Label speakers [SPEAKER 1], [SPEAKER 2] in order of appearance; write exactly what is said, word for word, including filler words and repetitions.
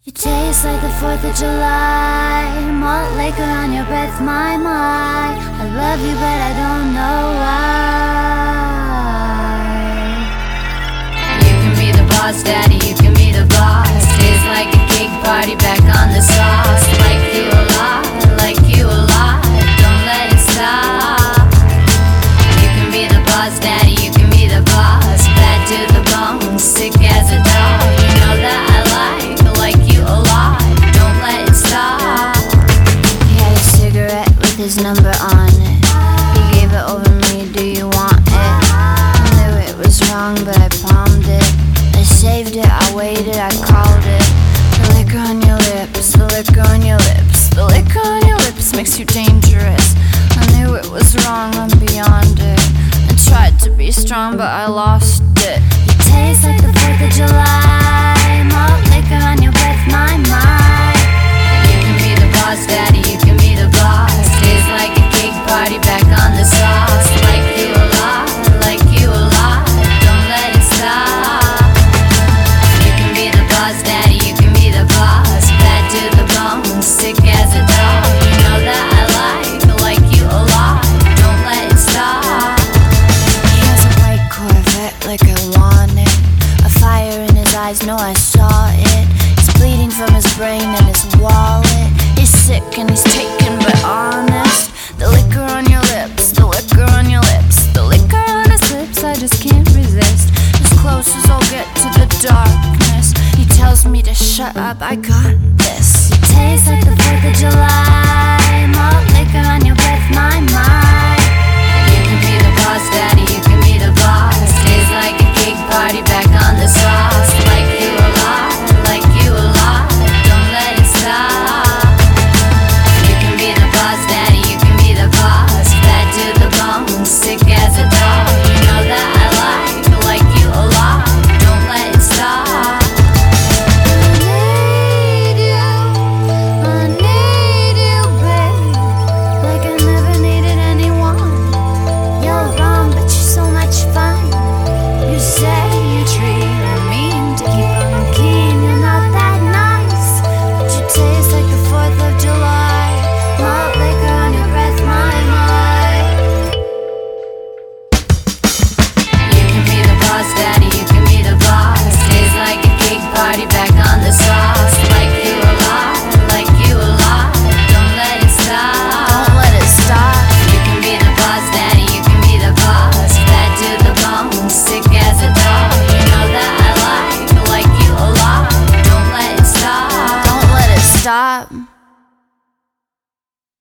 [SPEAKER 1] You taste like the fourth of July, malt liquor on your breath, my, my. I love you but I don't know why.
[SPEAKER 2] You can be the boss, daddy, you can be the boss. Tastes like a cake party, back on the sauce. Like you a lot, like you a lot, don't let it stop. You can be the boss, daddy, you can be the boss. Bad to the bone, sick as a dog. You know that I like, like you a lot, don't let it stop.
[SPEAKER 1] He had a cigarette with his number on it. He gave it over me, do you want it? I knew it was wrong but I palmed it. I saved it, I waited, I called it. The liquor on your lips, the liquor on your lips, the liquor on your lips makes you dangerous. I knew it was wrong, I'm beyond it. I tried to be strong but I lost it. You taste like the fourth of July, malt liquor on your breath, my, my.
[SPEAKER 2] You can be the boss, daddy, you can be the boss. Tastes like a cake party, back on the sauce. Like you a lot, like you a lot, don't let it stop. You can be the boss, daddy, you can be the boss. Bad to the bone, sick as a dog. You know that I like, like you a lot, don't let it stop.
[SPEAKER 1] He has a white Corvette like I want it. A fire in his eyes, no I saw it. He's bleeding from his brain and his wallet. He's sick and he's taken but honest. The liquor on your lips, the liquor on your lips, the liquor on his lips, I just can't resist. As close as I'll get to the darkness. He tells me to shut up, I got this. You taste like the fourth of July, malt liquor on your breath, my, my.
[SPEAKER 2] You can be the boss, daddy, you can be the boss. Tastes like a cake party, back on the sauce. Like you a lot, like you a lot, don't let it stop. You can be the boss, daddy, you can be the boss. Bad to the bone, sick as a dog. You know that I like, like you a lot, don't let it stop.
[SPEAKER 1] I need you, I need you, babe. Like I never needed anyone. You're wrong, but you're so much fun. You say you treat me mean to keep on keen. You're not that nice, but you taste like the fourth of July. Malt liquor on your breath, my, my.
[SPEAKER 2] You can be the boss, daddy, you can be the boss. Tastes like a cake party, back on the sauce. Like you a lot, like you a lot, don't let it stop.
[SPEAKER 1] Don't let it stop.
[SPEAKER 2] You can be the boss, daddy, you can be the boss. Bad to the bone, sick as a dog. You know that I like, like you a lot, don't let it stop.
[SPEAKER 1] Don't let it stop.